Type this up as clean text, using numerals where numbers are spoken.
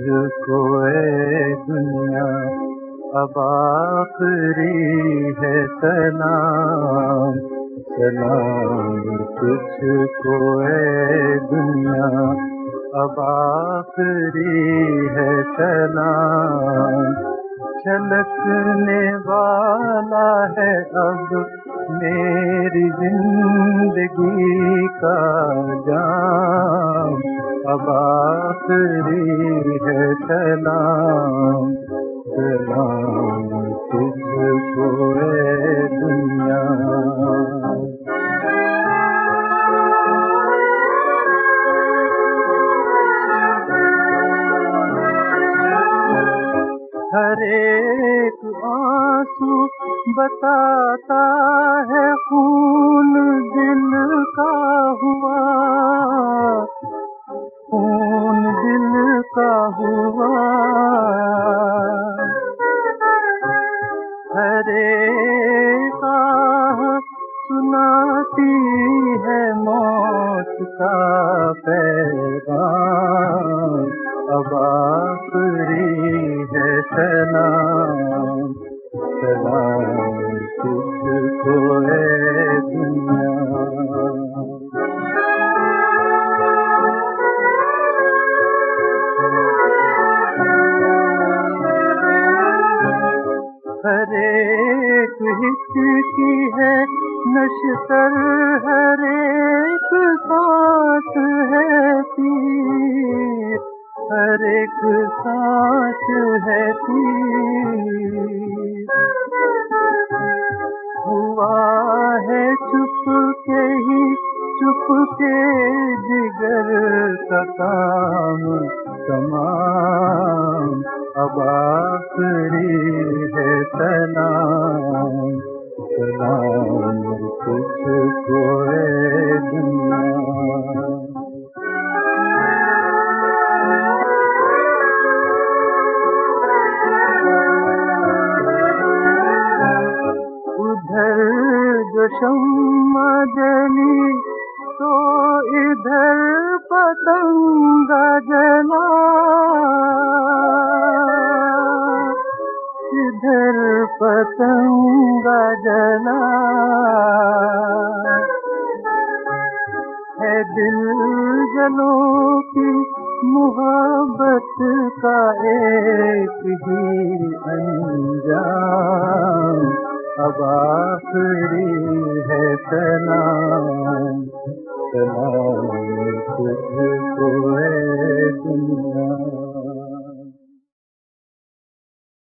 तुझको ए दुनिया अब आखिरी है सलाम। सलाम तुझको ए दुनिया अब आखिरी है सलाम। छलकने वाला है अब मेरी जिंदगी का जाम। अब आखिरी है सलाम। सलाम तुझको ए दुनिया। हर एक आंसू बताता है खून दिल का हुआ। खून दिल का हुआ। हर एक आह सुनाती है मौत का पैगाम। अब आखिरी है सलाम। सलाम तुझको ए दुनिया। हर एक हिचकी है नश्तर, हर एक सांस है तीर। हर एक सांस है तीर। हुआ है चुपके ही चुपके जिगर का काम तमाम। अब आखिरी है सलाम। सलाम तुझको ए दुनिया। उधर जो शम्मा जली तो इधर पतंगा जला। इधर पतंगा जला। है दिल जलों की मोहब्बत का एक ही अंजाम। अब आखिरी है सलाम। सलाम तुझको ए दुनिया।